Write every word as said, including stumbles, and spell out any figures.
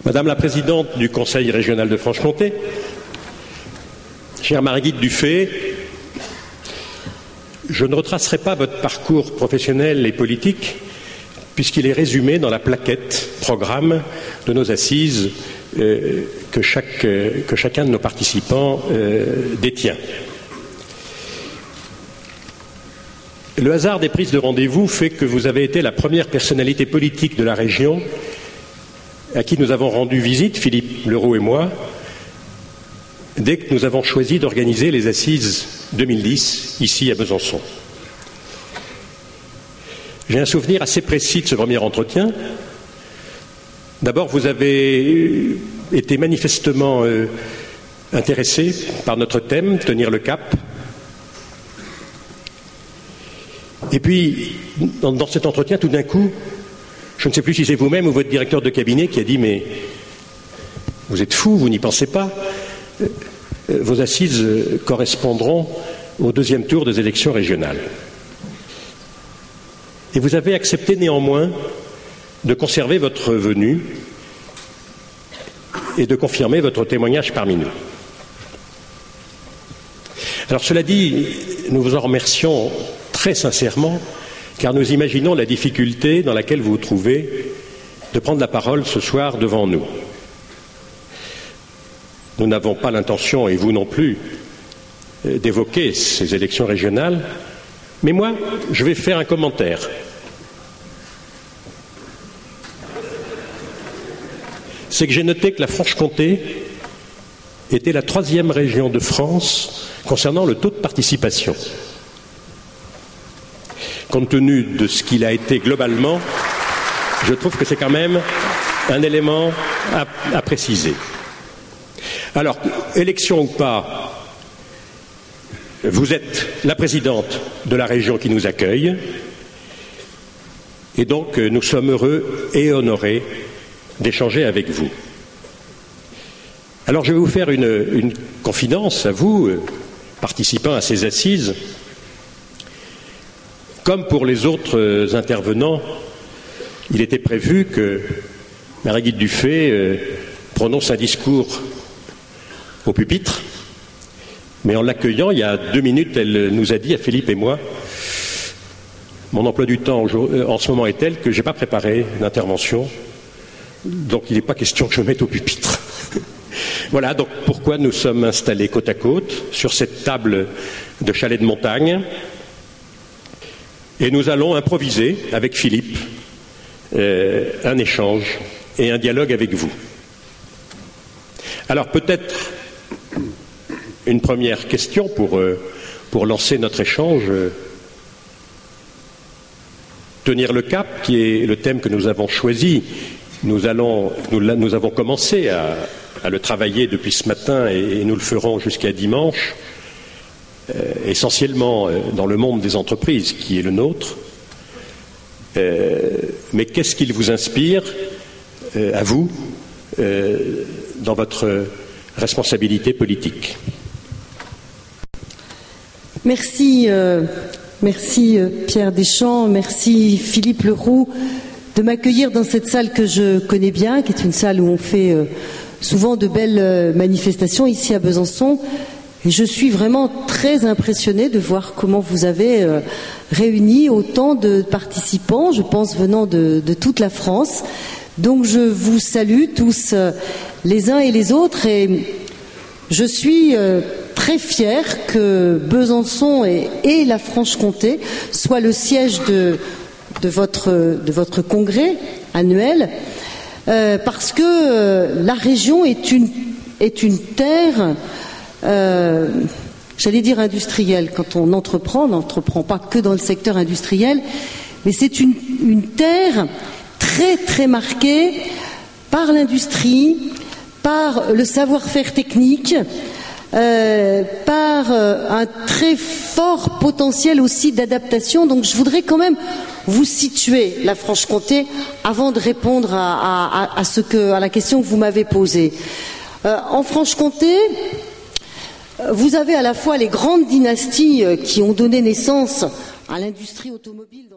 Madame la Présidente du Conseil régional de Franche-Comté, chère Marie-Guide Dufay, je ne retracerai pas votre parcours professionnel et politique puisqu'il est résumé dans la plaquette programme de nos assises euh, que, chaque, euh, que chacun de nos participants euh, détient. Le hasard des prises de rendez-vous fait que vous avez été la première personnalité politique de la région à qui nous avons rendu visite, Philippe Leroux et moi, dès que nous avons choisi d'organiser les Assises deux mille dix, ici à Besançon. J'ai un souvenir assez précis de ce premier entretien. D'abord, vous avez été manifestement euh, intéressé par notre thème, tenir le cap. Et puis, dans, dans cet entretien, tout d'un coup, je ne sais plus si c'est vous-même ou votre directeur de cabinet qui a dit « Mais vous êtes fou, vous n'y pensez pas. Vos assises correspondront au deuxième tour des élections régionales. » Et vous avez accepté néanmoins de conserver votre venue et de confirmer votre témoignage parmi nous. Alors cela dit, nous vous en remercions très sincèrement, car nous imaginons la difficulté dans laquelle vous vous trouvez de prendre la parole ce soir devant nous. Nous n'avons pas l'intention, et vous non plus, d'évoquer ces élections régionales, mais moi, je vais faire un commentaire. C'est que j'ai noté que la Franche-Comté était la troisième région de France concernant le taux de participation. Compte tenu de ce qu'il a été globalement, je trouve que c'est quand même un élément à, à préciser. Alors, élection ou pas, vous êtes la présidente de la région qui nous accueille, et donc nous sommes heureux et honorés d'échanger avec vous. Alors, je vais vous faire une, une confidence à vous, participants à ces assises. Comme pour les autres intervenants, il était prévu que Marie-Guide Dufay euh, prononce un discours au pupitre, mais en l'accueillant, il y a deux minutes, elle nous a dit à Philippe et moi « Mon emploi du temps en ce moment est tel que je n'ai pas préparé d'intervention, donc il n'est pas question que je me mette au pupitre. » Voilà donc pourquoi nous sommes installés côte à côte sur cette table de chalet de montagne. Et nous allons improviser avec Philippe euh, un échange et un dialogue avec vous. Alors peut-être une première question pour, euh, pour lancer notre échange. Tenir le cap, qui est le thème que nous avons choisi. Nous, allons, nous, nous avons commencé à, à le travailler depuis ce matin et, et nous le ferons jusqu'à dimanche. Euh, essentiellement euh, dans le monde des entreprises qui est le nôtre. Euh, mais qu'est-ce qu'il vous inspire, euh, à vous, euh, dans votre responsabilité politique? Merci, euh, merci euh, Pierre Deschamps, merci Philippe Leroux de m'accueillir dans cette salle que je connais bien, qui est une salle où on fait euh, souvent de belles euh, manifestations ici à Besançon. Et je suis vraiment très impressionnée de voir comment vous avez euh, réuni autant de participants, je pense venant de, de toute la France. Donc je vous salue tous euh, les uns et les autres et je suis euh, très fière que Besançon et, et la Franche-Comté soient le siège de, de, votre, de votre congrès annuel euh, parce que euh, la région est une, est une terre Euh, j'allais dire industriel. Quand on entreprend, on n'entreprend pas que dans le secteur industriel, mais c'est une, une terre très très marquée par l'industrie, par le savoir-faire technique, euh, par euh, un très fort potentiel aussi d'adaptation. Donc je voudrais quand même vous situer la Franche-Comté avant de répondre à, à, à, ce que, à la question que vous m'avez posée. Euh, en Franche-Comté, vous avez à la fois les grandes dynasties qui ont donné naissance à l'industrie automobile.